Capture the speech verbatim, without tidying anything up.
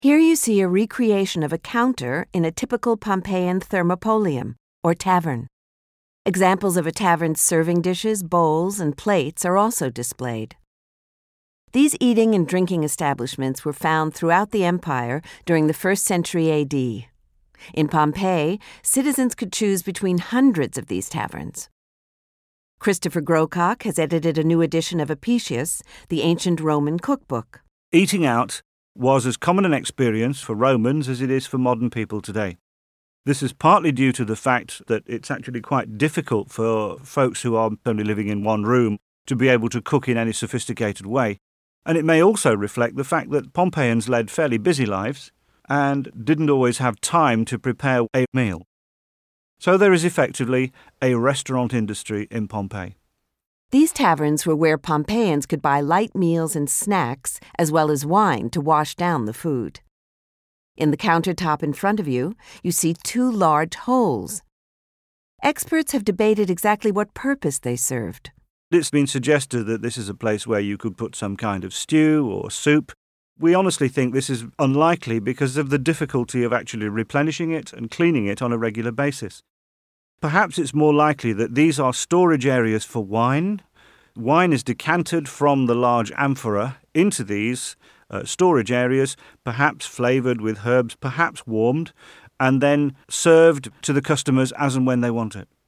Here you see a recreation of a counter in a typical Pompeian thermopolium, or tavern. Examples of a tavern's serving dishes, bowls, and plates are also displayed. These eating and drinking establishments were found throughout the empire during the first century A D. In Pompeii, citizens could choose between hundreds of these taverns. Christopher Grocock has edited a new edition of Apicius, the ancient Roman cookbook. Eating out was as common an experience for Romans as it is for modern people today. This is partly due to the fact that it's actually quite difficult for folks who are only living in one room to be able to cook in any sophisticated way. And it may also reflect the fact that Pompeians led fairly busy lives and didn't always have time to prepare a meal. So there is effectively a restaurant industry in Pompeii. These taverns were where Pompeians could buy light meals and snacks, as well as wine to wash down the food. In the countertop in front of you, you see two large holes. Experts have debated exactly what purpose they served. It's been suggested that this is a place where you could put some kind of stew or soup. We honestly think this is unlikely because of the difficulty of actually replenishing it and cleaning it on a regular basis. Perhaps it's more likely that these are storage areas for wine. Wine is decanted from the large amphora into these uh, storage areas, perhaps flavoured with herbs, perhaps warmed, and then served to the customers as and when they want it.